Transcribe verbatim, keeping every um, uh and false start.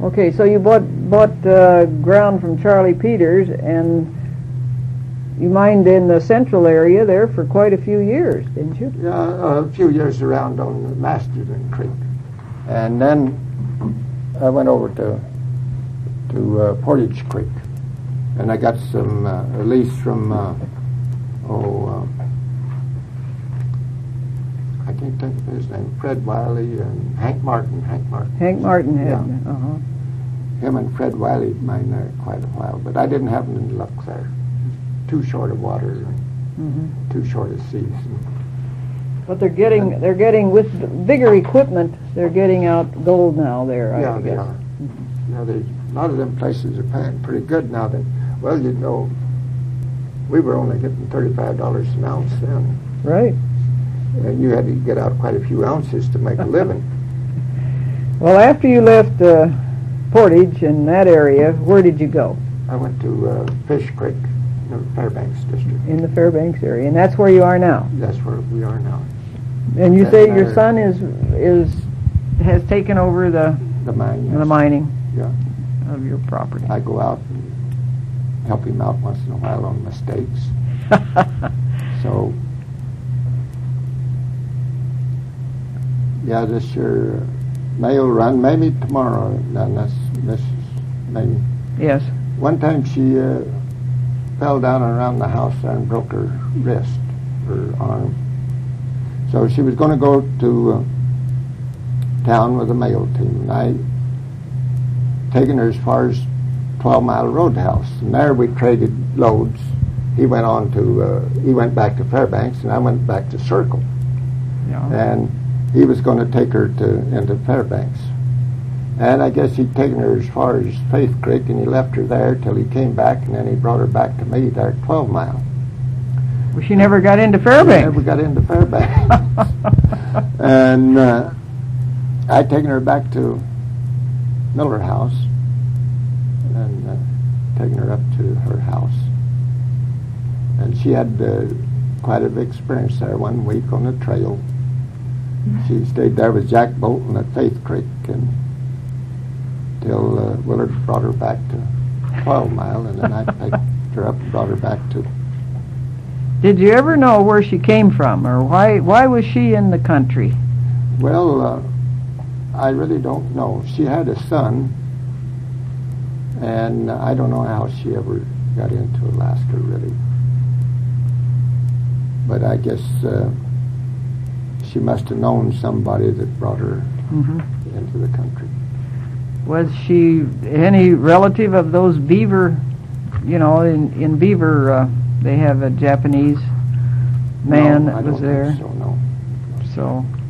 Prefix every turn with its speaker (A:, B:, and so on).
A: Okay, so you bought bought uh, ground from Charlie Peters, and you mined in the central area there for quite a few years, didn't you?
B: Yeah, a few years around on the Masterton Creek, and then I went over to to uh, Portage Creek, and I got some uh, a lease from uh, oh uh, I can't think of his name, Fred Wiley and Hank Martin. Hank Martin.
A: Hank Martin had.
B: Yeah.
A: Uh-huh.
B: Him and Fred Wiley mined there quite a while, but I didn't have any luck there. Too short of water, and
A: Mm-hmm.
B: too short of seas.
A: But they're getting they're getting with bigger equipment. They're getting out gold now there.
B: Yeah,
A: I
B: they
A: guess.
B: are. You know, they, a lot of them places are paying pretty good now. Then, well, you know, we were only getting thirty-five dollars an ounce then,
A: Right.
B: and you had to get out quite a few ounces to make a living.
A: Well, after you left uh, Portage in that area, where did you go?
B: I went to uh, Fish Creek, in the Fairbanks district.
A: In the Fairbanks area, and that's where you are now.
B: That's where we are now.
A: And you
B: That
A: say your
B: matter.
A: son is is has taken over the
B: The mine. Yes.
A: the mining
B: Yeah.
A: of your property.
B: I go out and help him out once in a while on mistakes. So, yeah, this year uh, mail run, maybe tomorrow, then that's Missus Maybe.
A: Yes.
B: One time she uh, fell down around the house there and broke her wrist, her arm. So she was going to go to uh, town with a mail team, and I taken her as far as twelve Mile Roadhouse, and there we traded loads. He went on to, uh, he went back to Fairbanks, and I went back to Circle.
A: Yeah.
B: And he was going to take her to into Fairbanks. And I guess he'd taken her as far as Faith Creek, and he left her there till he came back, and then he brought her back to me there at twelve Mile.
A: Well, she never got into
B: She
A: Fairbanks.
B: never got into Fairbanks. And uh, I'd taken her back to Miller House, and uh, taken her up to her house. And she had uh, quite an experience there one week on the trail. She stayed there with Jack Bolton at Faith Creek and till uh, Willard brought her back to twelve Mile, and then I picked her up and brought her back to.
A: Did you ever know where she came from, or why why was she in the country?
B: Well, uh, I really don't know. She had a son, and I don't know how she ever got into Alaska, really. But I guess uh, she must have known somebody that brought her
A: Mm-hmm.
B: into the country.
A: Was she any relative of those Beaver? You know, in in Beaver, uh, they have a Japanese man
B: no,
A: that
B: I
A: was
B: don't
A: there.
B: think so, no.
A: So